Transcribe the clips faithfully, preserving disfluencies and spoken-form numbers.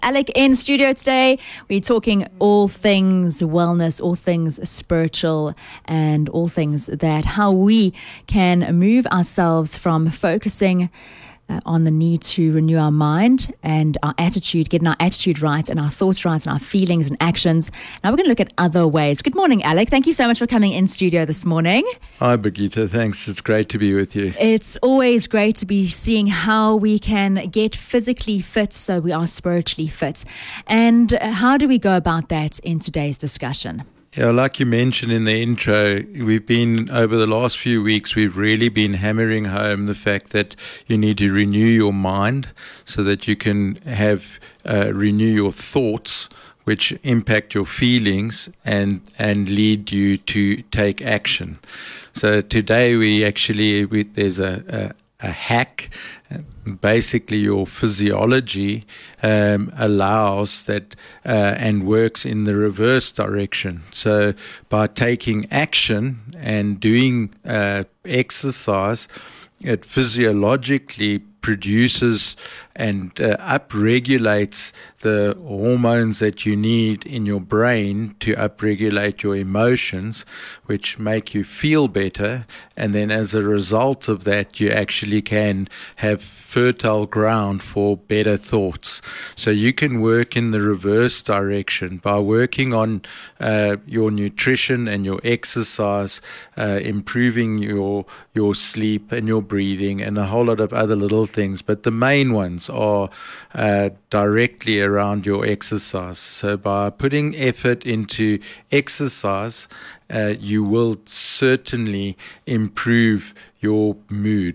Alec in studio today. We're talking all things wellness, all things spiritual, and all things that how we can move ourselves from focusing uh, on the need to renew our mind and our attitude, getting our attitude right and our thoughts right and our feelings and actions. Now we're going to look at other ways. Good morning, Alec. Thank you so much for coming in studio this morning. Hi, Brigitte. Thanks. It's great to be with you. It's always great to be seeing how we can get physically fit so we are spiritually fit. And how do we go about that in today's discussion? Yeah, like you mentioned in the intro, we've been, over the last few weeks, we've really been hammering home the fact that you need to renew your mind so that you can have, uh, renew your thoughts, which impact your feelings and, and lead you to take action. So today we actually, we, there's a, a, a hack. Basically, your physiology um, allows that uh, and works in the reverse direction. So by taking action and doing uh, exercise, it physiologically produces and uh, upregulates the hormones that you need in your brain to upregulate your emotions, which make you feel better. And then as a result of that, you actually can have fertile ground for better thoughts. So you can work in the reverse direction by working on uh, your nutrition and your exercise, uh, improving your your sleep and your breathing and a whole lot of other little things. But the main ones are uh, directly around your exercise. So by putting effort into exercise, uh, you will certainly improve your mood.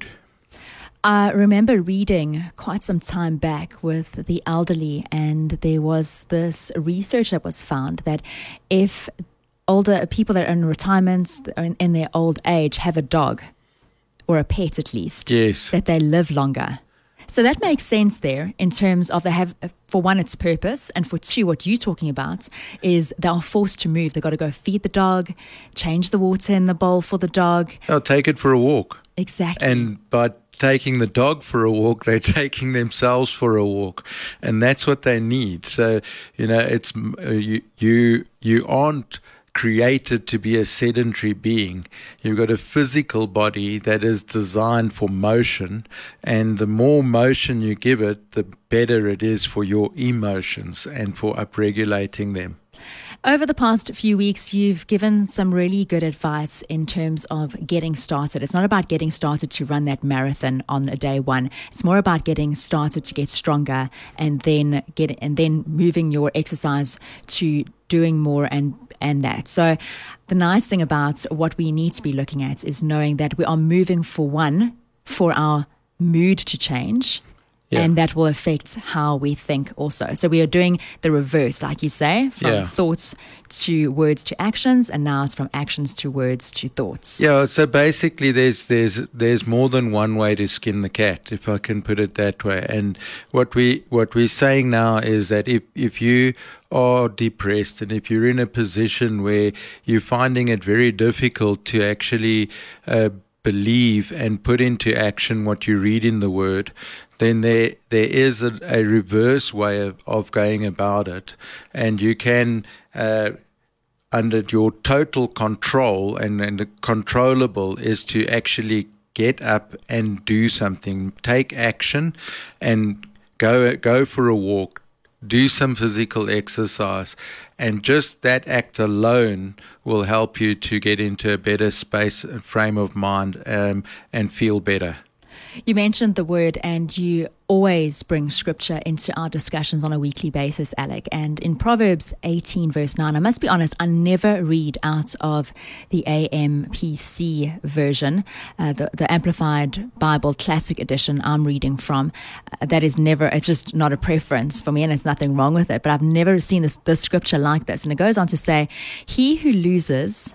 I remember reading quite some time back with the elderly, and there was this research that was found that if older people that are in retirement, in, in their old age, have a dog, or a pet at least, yes, that they live longer. So that makes sense there in terms of they have, for one, its purpose, and for two, what you're talking about is they are forced to move. They've got to go feed the dog, change the water in the bowl for the dog. They'll take it for a walk. Exactly. And by taking the dog for a walk, they're taking themselves for a walk, and that's what they need. So, you know, it's uh, you you you aren't created to be a sedentary being. You've got a physical body that is designed for motion, and the more motion you give it, the better it is for your emotions and for upregulating them. Over the past few weeks, you've given some really good advice in terms of getting started. It's not about getting started to run that marathon on a day one. It's more about getting started to get stronger and then get and then moving your exercise to doing more and and that. So the nice thing about what we need to be looking at is knowing that we are moving, for one, for our mood to change. Yeah. And that will affect how we think also. So we are doing the reverse, like you say, from yeah. thoughts to words to actions, and now it's from actions to words to thoughts. Yeah, so basically there's there's there's more than one way to skin the cat, if I can put it that way. And what we what we're saying now is that if, if you are depressed and if you're in a position where you're finding it very difficult to actually uh, believe and put into action what you read in the Word, then there there is a, a reverse way of, of going about it, and you can, uh, under your total control, and, and the controllable is to actually get up and do something, take action, and go go for a walk, do some physical exercise, and just that act alone will help you to get into a better space and frame of mind um, and feel better. You mentioned the Word, and you always bring scripture into our discussions on a weekly basis, Alec. And in Proverbs eighteen, verse nine, I must be honest, I never read out of the A M P C version, uh, the, the Amplified Bible Classic Edition I'm reading from. Uh, that is never, it's just not a preference for me, and there's nothing wrong with it. But I've never seen this, this scripture like this. And it goes on to say, he who loses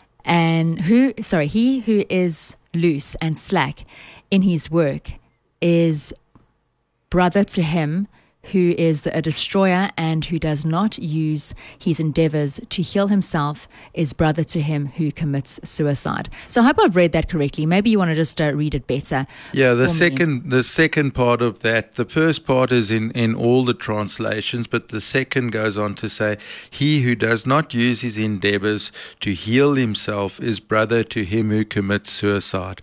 and who, sorry, he who is loose and slack in his work is brother to him who is a destroyer and who does not use his endeavors to heal himself is brother to him who commits suicide. So I hope I've read that correctly. Maybe you want to just uh, read it better. Yeah, the second the second part of that, the first part is in, in all the translations, but the second goes on to say, he who does not use his endeavors to heal himself is brother to him who commits suicide.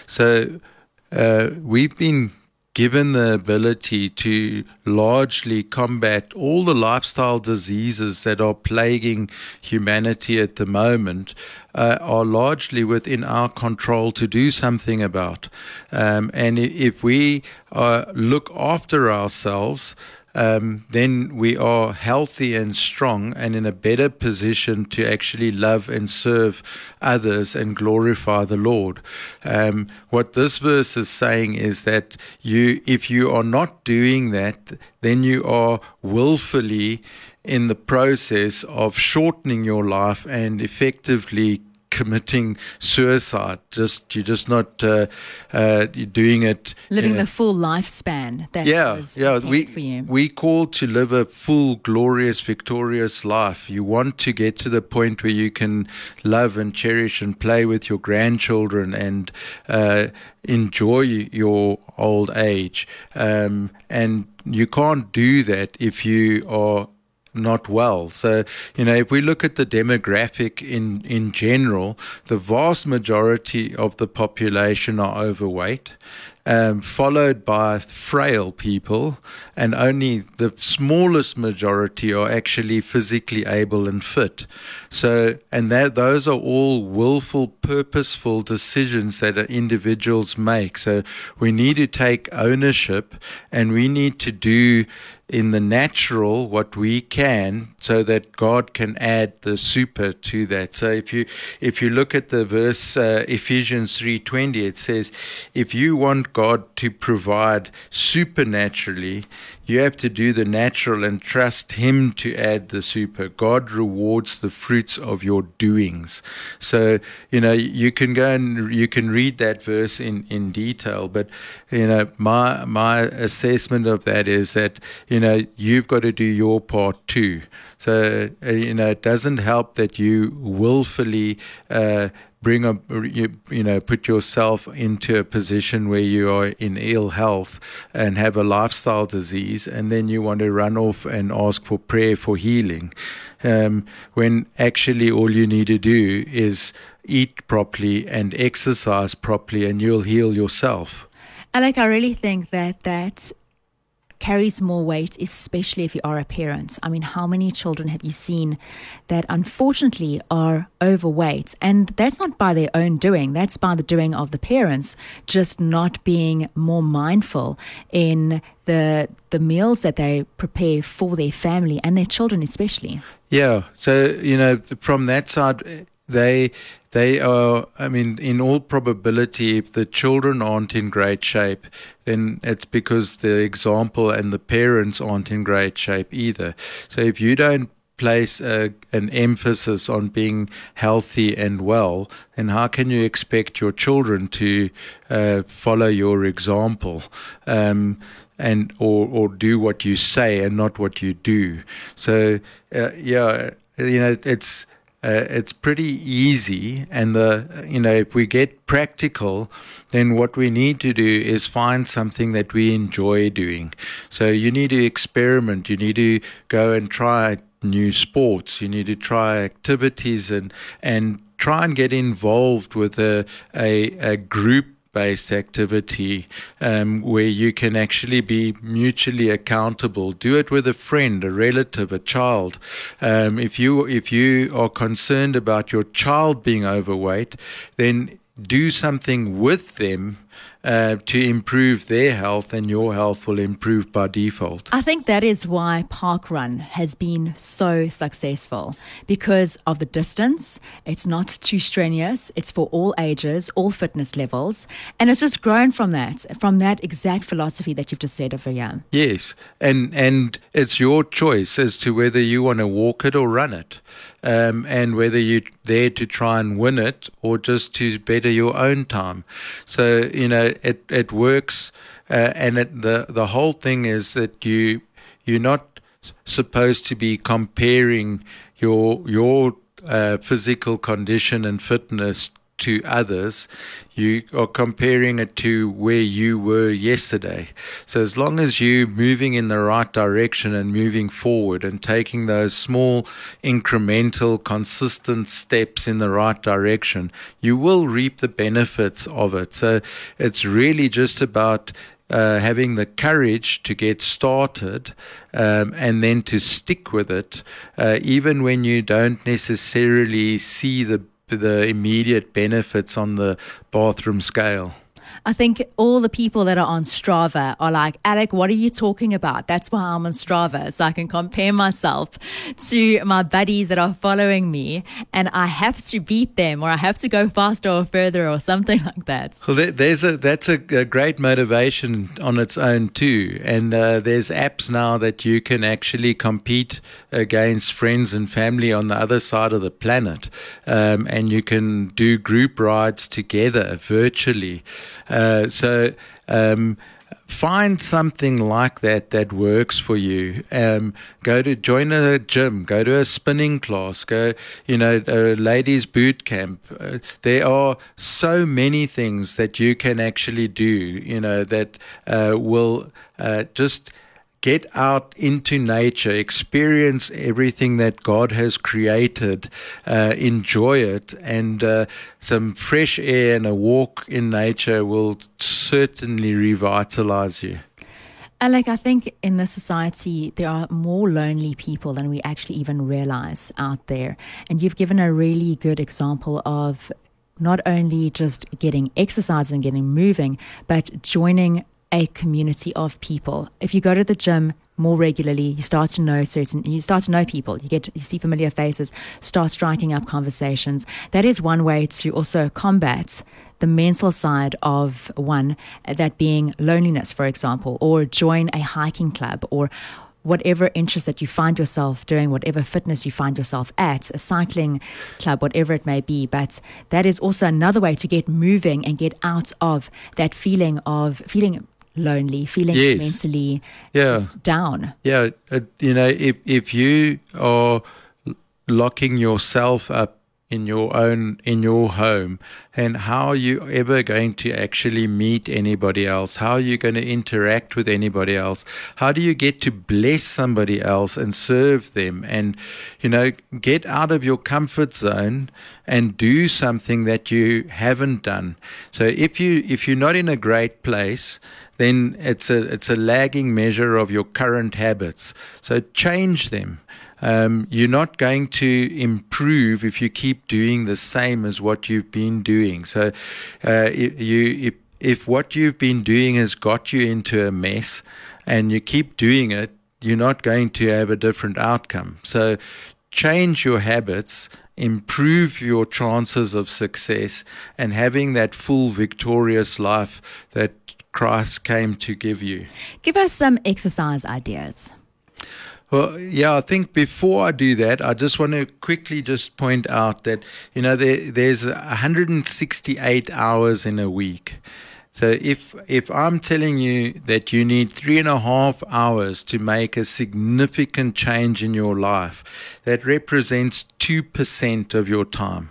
So uh, we've been given the ability to largely combat all the lifestyle diseases that are plaguing humanity at the moment, uh, are largely within our control to do something about. Um, and if we uh, look after ourselves, Um, then we are healthy and strong and in a better position to actually love and serve others and glorify the Lord. Um, what this verse is saying is that you, if you are not doing that, then you are willfully in the process of shortening your life and effectively committing suicide. Just you're just not uh, uh, you're doing it, living uh, the full lifespan. That yeah, was yeah. We for you. we call to live a full, glorious, victorious life. You want to get to the point where you can love and cherish and play with your grandchildren and uh, enjoy your old age. Um, and you can't do that if you are not well. So, you know, if we look at the demographic in, in general, the vast majority of the population are overweight, um, followed by frail people, and only the smallest majority are actually physically able and fit. So, and that those are all willful, purposeful decisions that individuals make. So we need to take ownership, and we need to do in the natural what we can so that God can add the super to that. So if you if you look at the verse uh, Ephesians three twenty, it says, if you want God to provide supernaturally, you have to do the natural and trust Him to add the super. God rewards the fruits of your doings. So, you know, you can go and you can read that verse in, in detail, but, you know, my my assessment of that is that, you know, you've got to do your part too. So, uh, you know, it doesn't help that you willfully uh, bring a, you, you know, put yourself into a position where you are in ill health and have a lifestyle disease, and then you want to run off and ask for prayer for healing, um, when actually all you need to do is eat properly and exercise properly, and you'll heal yourself. Alec, I really think that that carries more weight, especially if you are a parent. I mean, how many children have you seen that unfortunately are overweight? And that's not by their own doing. That's by the doing of the parents, just not being more mindful in the the meals that they prepare for their family and their children especially. Yeah. So, you know, from that side, they they are, I mean, in all probability, if the children aren't in great shape, then it's because the example and the parents aren't in great shape either. So if you don't place a, an emphasis on being healthy and well, then how can you expect your children to uh, follow your example? Um, and or or do what you say and not what you do. So uh, yeah, you know, it's uh, it's pretty easy, and the you know if we get practical, then what we need to do is find something that we enjoy doing. So you need to experiment. You need to go and try new sports. You need to try activities and and try and get involved with a a, a group based activity um, where you can actually be mutually accountable. Do it with a friend, a relative, a child. Um, if you if you are concerned about your child being overweight, then do something with them uh, to improve their health, and your health will improve by default. I think that is why Parkrun has been so successful, because of the distance. It's not too strenuous. It's for all ages, all fitness levels. And it's just grown from that, from that exact philosophy that you've just said over here. Yes, and and it's your choice as to whether you want to walk it or run it. Um, and whether you're there to try and win it or just to better your own time. So, you know, it, it works, uh, and it, the, the whole thing is that you you're not supposed to be comparing your your uh, physical condition and fitness to others. You are comparing it to where you were yesterday. So as long as you're moving in the right direction and moving forward and taking those small, incremental, consistent steps in the right direction, you will reap the benefits of it. So it's really just about Uh, having the courage to get started um, and then to stick with it, uh, even when you don't necessarily see the the immediate benefits on the bathroom scale. I think all the people that are on Strava are like, Alec, what are you talking about? That's why I'm on Strava, so I can compare myself to my buddies that are following me, and I have to beat them, or I have to go faster or further or something like that. Well, there, there's a that's a, a great motivation on its own too, and uh, there's apps now that you can actually compete against friends and family on the other side of the planet, um, and you can do group rides together virtually. Uh, so um, find something like that that works for you. Um, go to join a gym, go to a spinning class, go, you know, a ladies boot camp. Uh, there are so many things that you can actually do, you know, that uh, will uh, just get out into nature, experience everything that God has created, uh, enjoy it, and uh, some fresh air and a walk in nature will certainly revitalize you. Alec, I think in this society, there are more lonely people than we actually even realize out there. And you've given a really good example of not only just getting exercise and getting moving, but joining a community of people. If you go to the gym more regularly, you start to know certain, you start to know people, you get, you see familiar faces, start striking up conversations. That is one way to also combat the mental side of one, that being loneliness, for example, or join a hiking club, or whatever interest that you find yourself doing, whatever fitness you find yourself at, a cycling club, whatever it may be. But that is also another way to get moving and get out of that feeling of feeling lonely, feeling yes. mentally yeah. down. Yeah, uh, you know, if if you are locking yourself up in your own, in your home, and how are you ever going to actually meet anybody else? How are you going to interact with anybody else? How do you get to bless somebody else and serve them? And, you know, get out of your comfort zone and do something that you haven't done. So if you, if you're not in a great place, then it's a, it's a lagging measure of your current habits. So change them. Um, you're not going to improve if you keep doing the same as what you've been doing. So, uh, if you if, if what you've been doing has got you into a mess, and you keep doing it, you're not going to have a different outcome. So, change your habits, improve your chances of success, and having that full victorious life that Christ came to give you. Give us some exercise ideas. Well, yeah, I think before I do that, I just want to quickly just point out that, you know, there, there's one hundred sixty-eight hours in a week. So if if I'm telling you that you need three and a half hours to make a significant change in your life, that represents two percent of your time.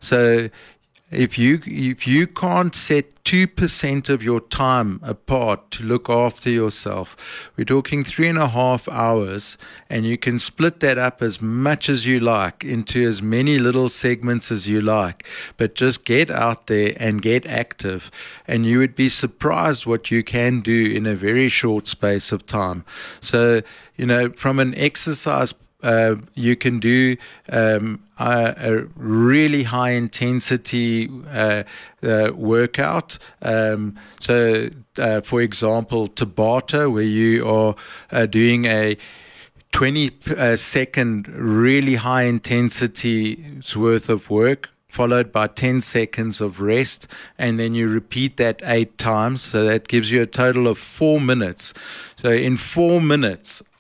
So If you if you can't set two percent of your time apart to look after yourself, we're talking three and a half hours, and you can split that up as much as you like into as many little segments as you like, but just get out there and get active, and you would be surprised what you can do in a very short space of time. So, you know, from an exercise Uh, you can do um, a, a really high intensity uh, uh, workout. Um, so, uh, for example, Tabata, where you are uh, doing a twenty uh, second really high intensity worth of work, followed by ten seconds of rest, and then you repeat that eight times. So that gives you a total of four minutes. So in four minutes,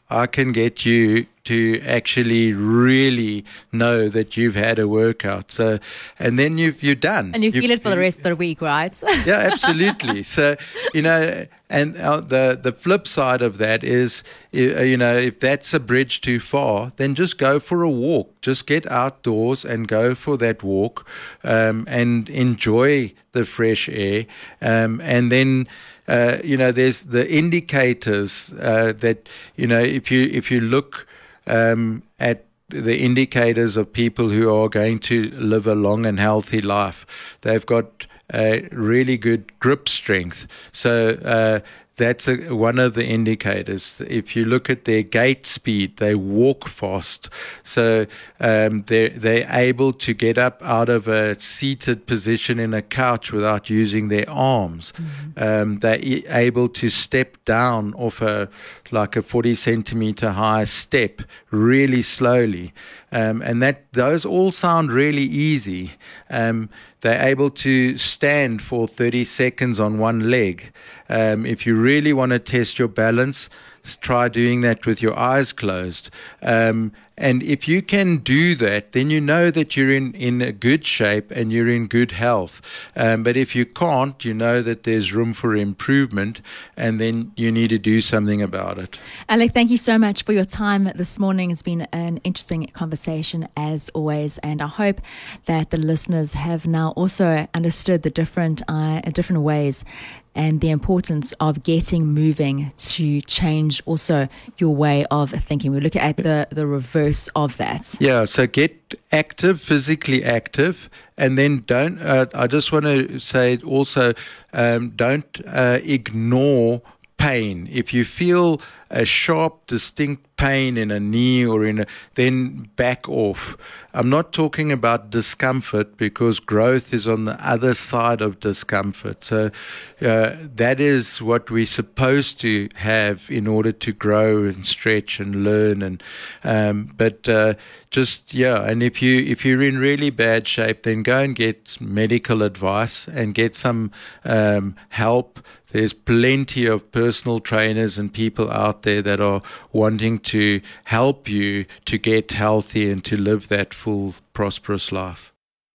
I can get you to actually really know that you've had a workout. So, and then you've, you're done. And you you've, feel it for the rest of the week, right? Yeah, absolutely. So, you know, and uh, the, the flip side of that is, you know, if that's a bridge too far, then just go for a walk. Just get outdoors and go for that walk, um, and enjoy the fresh air. Um, and then, uh, you know, there's the indicators uh, that, you know, if you if you look um, at the indicators of people who are going to live a long and healthy life, they've got uh, really good grip strength. So uh, that's a, one of the indicators. If you look at their gait speed, they walk fast. So um, they're, they're able to get up out of a seated position in a couch without using their arms. Mm-hmm. Um, they're able to step down off a like a forty centimeter high step really slowly. Um, and that those all sound really easy. Um, they're able to stand for thirty seconds on one leg. Um, if you really want to test your balance, try doing that with your eyes closed. Um, and if you can do that, then you know that you're in, in a good shape and you're in good health. Um, but if you can't, you know that there's room for improvement, and then you need to do something about it. Alec, thank you so much for your time this morning. It's been an interesting conversation as always, and I hope that the listeners have now also understood the different, uh, different ways and the importance of getting moving to change also your way of thinking. We look at the, the reverse of that. Yeah, so get active, physically active, and then don't, uh, I just want to say also, um, don't uh, ignore pain. If you feel a sharp, distinct pain in a knee or in a, then back off. I'm not talking about discomfort, because growth is on the other side of discomfort. So uh, that is what we're supposed to have in order to grow and stretch and learn. And um, but uh, just yeah, and if you if you're in really bad shape, then go and get medical advice and get some um, help. There's plenty of personal trainers and people out there that are wanting to help you to get healthy and to live that full, prosperous life.